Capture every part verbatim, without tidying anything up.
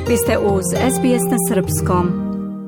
Vi ste uz S B S na srpskom.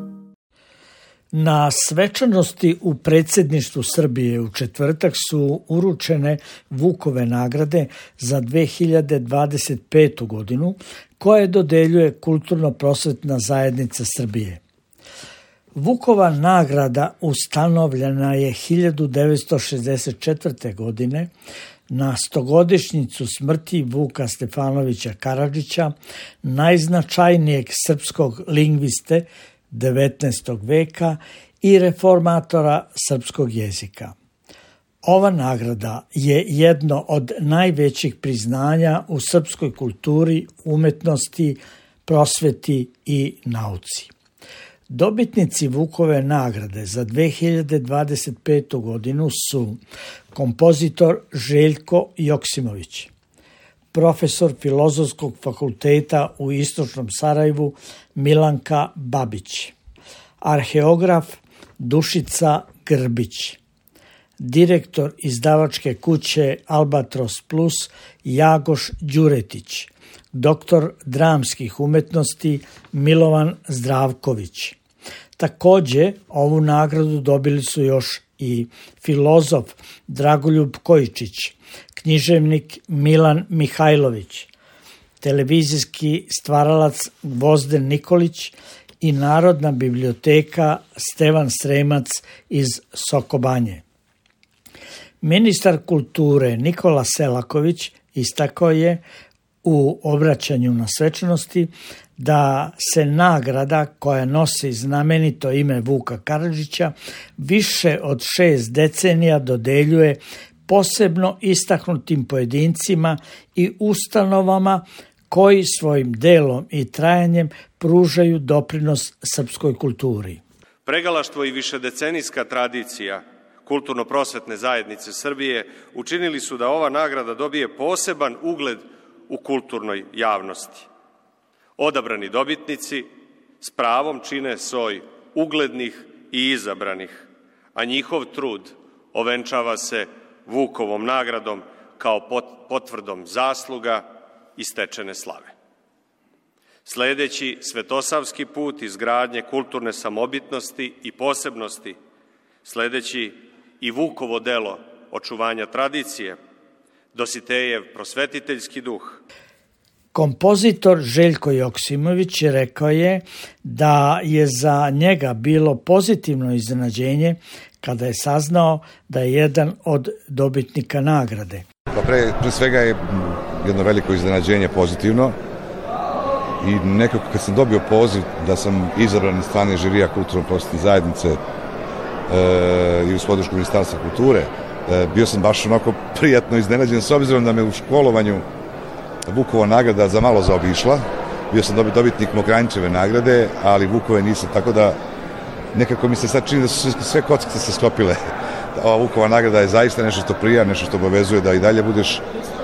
Na svečanosti u predsjedništvu Srbije u četvrtak su uručene Vukove nagrade za dve hiljade dvadeset petu. godinu, koje dodeljuje Kulturno-prosvetna zajednica Srbije. Vukova nagrada ustanovljena je hiljadu devetsto šezdeset četvrte. godine na stogodišnjicu smrti Vuka Stefanovića Karadžića, najznačajnijeg srpskog lingviste devetnaestog veka i reformatora srpskog jezika. Ova nagrada je jedno od najvećih priznanja u srpskoj kulturi, umetnosti, prosveti i nauci. Dobitnici Vukove nagrade za dve hiljade dvadeset petu. godinu su kompozitor Željko Joksimović, profesor Filozofskog fakulteta u Istočnom Sarajevu Milanka Babić, arheograf Dušica Grbić, direktor izdavačke kuće Albatros Plus Jagoš Đuretić, doktor dramskih umetnosti Milovan Zdravković. Također ovu nagradu dobili su još i filozof Dragoljub Kojičić, književnik Milan Mihajlović, televizijski stvaralac Gvozden Nikolić i Narodna biblioteka Stevan Sremac iz Sokobanje. Ministar kulture Nikola Selaković istakao je u obraćanju na svečanosti da se nagrada koja nosi znamenito ime Vuka Karadžića više od šest decenija dodeljuje posebno istaknutim pojedincima i ustanovama koji svojim delom i trajanjem pružaju doprinos srpskoj kulturi. Pregalaštvo i višedecenijska tradicija Kulturno-prosvetne zajednice Srbije učinili su da ova nagrada dobije poseban ugled u kulturnoj javnosti. Odabrani dobitnici s pravom čine soj uglednih i izabranih, a njihov trud ovenčava se Vukovom nagradom kao potvrdom zasluga i stečene slave. Sledeći svetosavski put izgradnje kulturne samobitnosti i posebnosti, sledeći i Vukovo delo očuvanja tradicije, Dositejev prosvetiteljski duh. Kompozitor Željko Joksimović rekao je da je za njega bilo pozitivno iznenađenje kada je saznao da je jedan od dobitnika nagrade. Pa pre, pre svega je jedno veliko iznenađenje pozitivno i nekako kad sam dobio poziv da sam izabran iz strane žirija Kulturno-prosvetne zajednice e, i uz podršku Ministarstva kulture, e, bio sam baš onako prijatno iznenađen s obzirom da me u školovanju Vukova nagrada za malo zaobišla. Bio sam dobitnik Mokranjčeve nagrade, ali Vukove nisam, tako da nekako mi se sad čini da su sve kockice se sklopile. Ova Vukova nagrada je zaista nešto što prija, nešto što obavezuje da i dalje budeš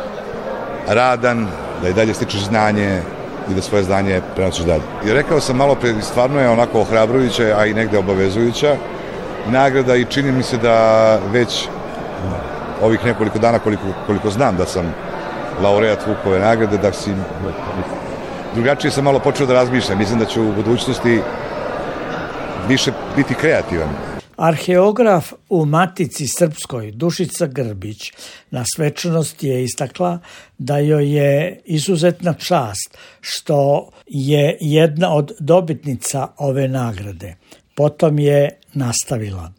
radan, da i dalje stičeš znanje i da svoje znanje prenosiš dalje. I rekao sam malo pre, stvarno je onako ohrabrujuća, a i negde obavezujuća nagrada i čini mi se da već ovih nekoliko dana koliko, koliko znam da sam laureat Vukove nagrade, da si drugačije sam malo počeo da razmišljam. Mislim da ću u budućnosti više biti kreativan. Arheograf u Matici Srpskoj Dušica Grbić na svečanosti je istakla da joj je izuzetna čast što je jedna od dobitnica ove nagrade. Potom je nastavila.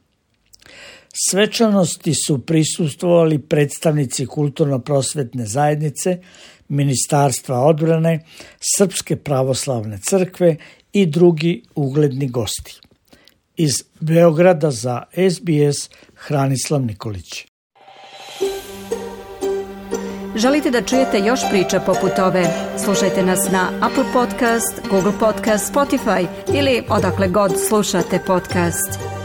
Svečanosti su prisustvovali predstavnici Kulturno-prosvetne zajednice, Ministarstva odbrane, Srpske pravoslavne crkve i drugi ugledni gosti. Iz Beograda za S B S Hranislav Nikolić. Želite da čujete još priča poput ove? Slušajte nas na Apple Podcast, Google Podcast, Spotify ili odakle god slušate podcast.